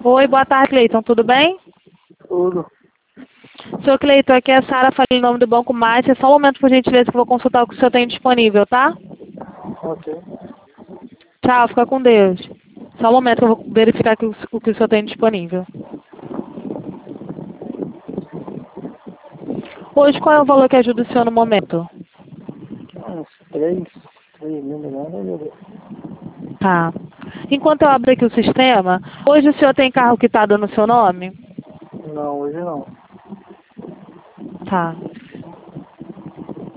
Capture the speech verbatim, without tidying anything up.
Oi, boa tarde, Cleiton. Tudo bem? Tudo. Senhor Cleiton, aqui é a Sara, falei em nome do Banco Mais. É só um momento, por gentileza, que eu vou consultar o que o senhor tem disponível, tá? Ok. Tchau, fica com Deus. Só um momento que eu vou verificar aqui o o que o senhor tem disponível. Hoje, qual é o valor que ajuda o senhor no momento? Uns três, três mil milhões, meu Deus. Tá. Enquanto eu abro aqui o sistema, hoje o senhor tem carro quitado no seu nome? Não, hoje não. Tá.